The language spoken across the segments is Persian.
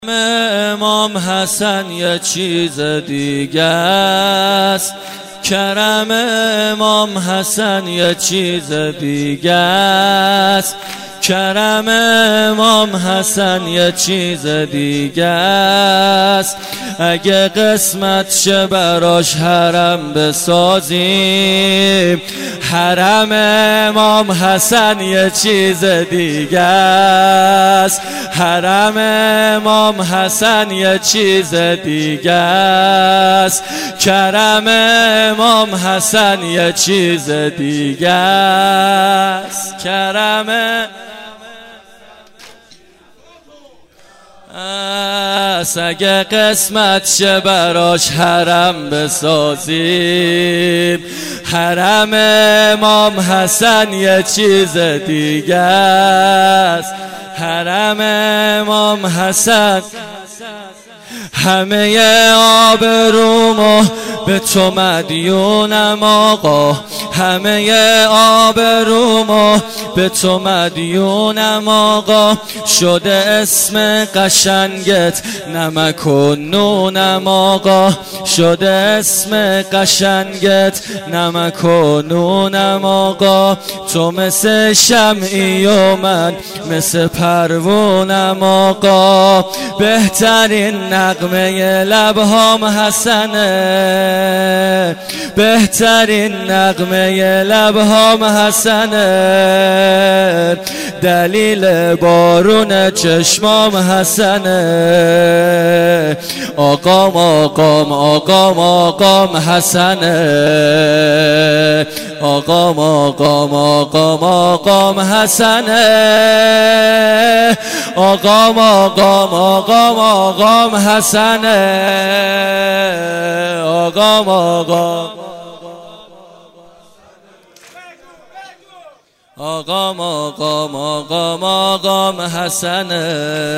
امام حسن یه چیز دیگه است، کرم امام حسن یه چیز دیگه است، کرم امام حسن یه چیز دیگه است. اگه قسمت شه براش حرم بسازیم، حرم امام حسن یه چیز دیگه است، حرم امام حسن یه چیز دیگه است، کرم امام حسن یه چیز دیگه است. کرم اگه قسمت شه براش حرم بسازیم، حرم امام حسن یه چیز دیگه است، حرم امام حسن. همه آبرومو به تو مدیونم آقا، همه آبرومو به تو مدیونم آقا، شده اسم قشنگت نمک و نونم آقا، شده اسم قشنگت نمک و نونم آقا. تو مثل شمعی و من مثل پروونم آقا، بهترین نغمه لبهام حسنه، بهترین نغمه لبهام حسنه، دلیل بارون چشمام حسنه، آقام آقام آقام آقام حسنه، آقام آقام آقام آقام حسنه، آقام آقام آقام آقام حسنه، آقام آقام آقام آقام آقام آقام حسنه،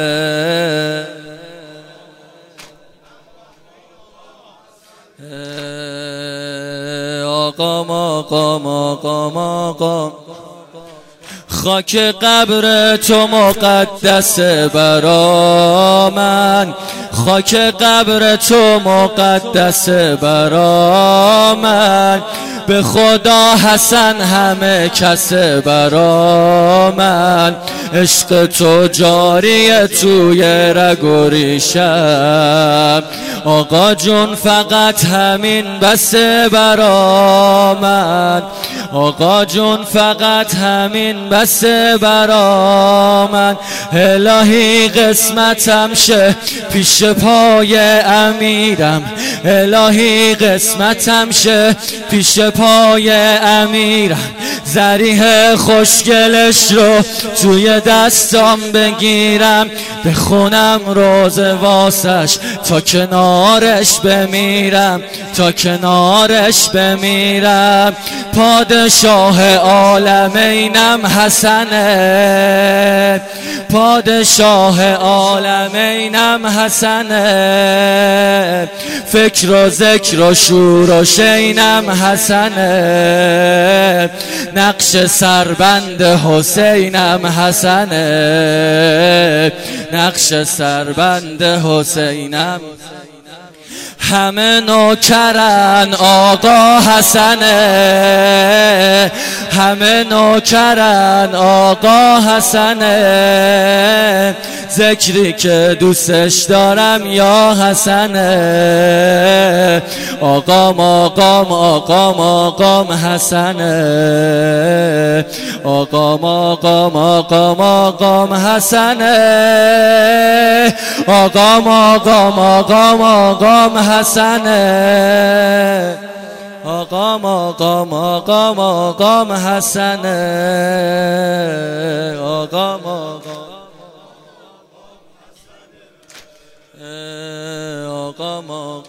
آقام آقام آقام آقام. خاک قبر تو مقدس برا من، خاک قبر تو مقدس برا من، به خدا حسن همه کس برا من، عشق تو جاریه توی رگ و ریشم، آقا جون فقط همین بسه برا من، آقا جون فقط همین بسه برا من. الهی قسمتم شه پیش پای امیرم، الهی قسمتم شه پیش پای امیرم، ذریح خوشگلش رو توی دستام بگیرم، بخونم روز واسش تا کنارش بمیرم، تا کنارش بمیرم. پادشاه عالمینم حسنه، پادشاه عالمینم حسنه، فکر و ذکر و شور و شینم حسنه، نقش سربند حسینم حسنه، نقش سربند حسینم. همه نوکرن آقا حسنه، همه نوکرن آقا حسنه، ذکری که دوستش دارم یا حسنه، آقام آقام آقام آقام حسنه، آقام آقام آقام آقام حسنه، آقام آقام آقام آقام حسنه، آقام آقام آقام آقام حسنه، آقام آقام آقام آقام.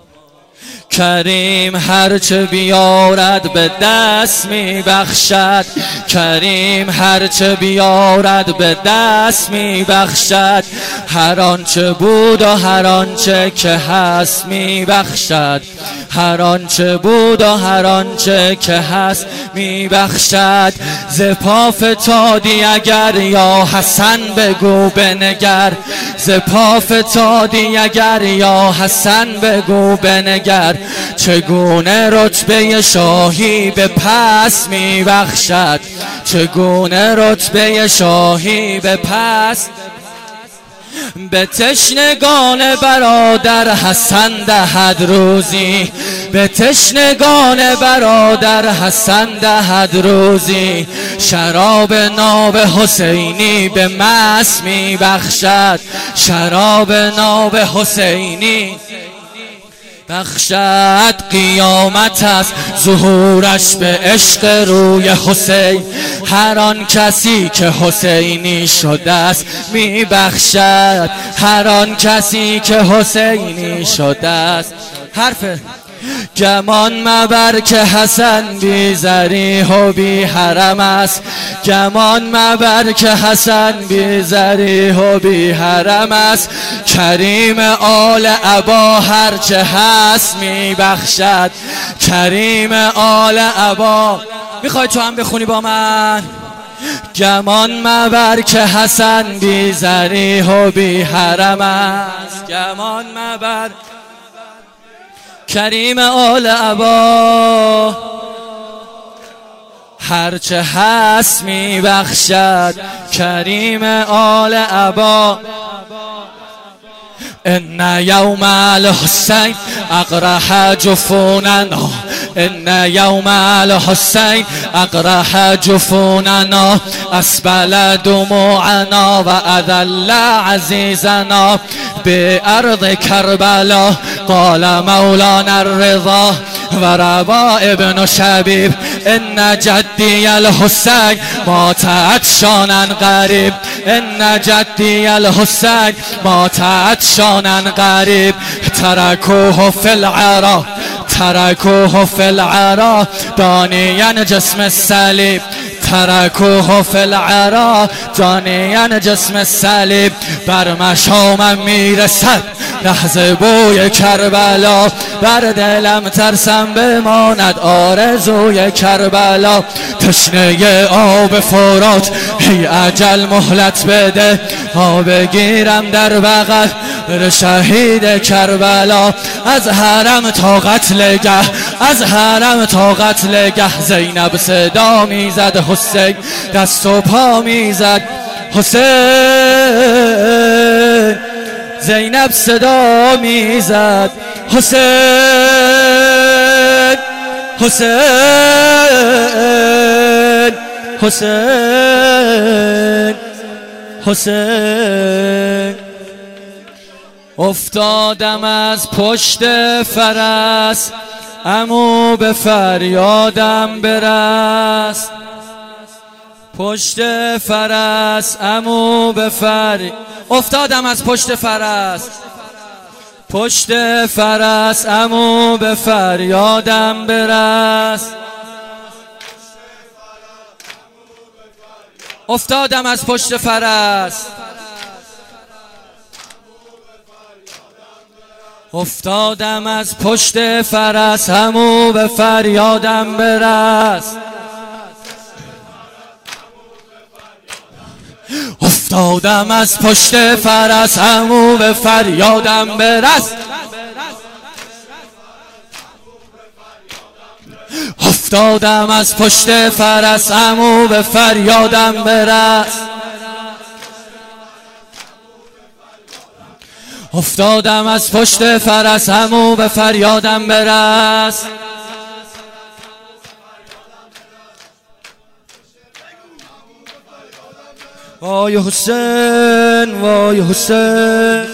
کریم هرچه بیارد به دست می بخشد، کریم هرچه بیارد به دست می بخشد، هر آنچه بود و هر آنچه که هست میبخشد، هر آنچه بود و هر آنچه که هست میبخشد. ز پا فتادی اگر یا حسن بگو بنگر، ز پا فتادی اگر یا حسن بگو بنگر. چگونه رتبه شاهی به پس میبخشد، چگونه رتبه شاهی به پس. به تشنگان برادر حسن دهد روزی، به تشنگان برادر حسن دهد روزی. شراب ناب حسینی به مست میبخشد، شراب ناب حسینی بخشد. قیامت است ظهورش به عشق روی حسین، هر آن کسی که حسینی شده است میبخشد، هر آن کسی که حسینی شده است. حرف گمان مبر که حسن بی ذریح و بی حرم است، گمان مبر که حسن بی ذریح و بی حرم است. کریم آل عبا هرچه هست میبخشد، کریم آل عبا. میخوای تو هم بخونی با من؟ گمان مبر که حسن بی ذریح و بی حرم است، گمان مبر کریم آل عبا هرچه هست میبخشد، کریم آل عبا. ان یوم الحسین اقرح جفوننا، ان یوم الحسین اقرح جفوننا. اسبل دموعنا و اذل عزیزنا بارض کربلا. قال مولانا الرضا و ربا ابن شبیب ان جدی الحسین مات عطشانا قریب، ان جدی الحسین مات عطشانا قریب. ترکوه فی العرا، ترکوه فی العرا دانیا جسم الصلیب، ترکوه فی العرا دانیا جسم الصلیب. بر مشامم میرسد لحظه بوی کربلا، بر دلم ترسم بماند آرزوی کربلا. تشنه آب فرات ای اجل مهلت بده، آب بگیرم در بغل بر شهید کربلا. از حرم تا قتلگه، از حرم تا قتلگه زینب صدا میزد حسین، دست و پا میزد حسین، زینب صدا میزد حسین، حسین، حسین، حسین. افتادم از پشت فرس عمو به فریادم برس، پشت فرس عمو به افتادم از پشت فرس، پشت فرس عمو به فریادم برس. افتادم از پشت فرس، افتادم از پشت فرس عمو به فریادم برس. افتادم از پشت فرس عمو به فریادم برس. افتادم از پشت فرس عمو به فریادم برس. افتادم از پشت فرس عمو به فریادم برس. وای حسین، وای حسین.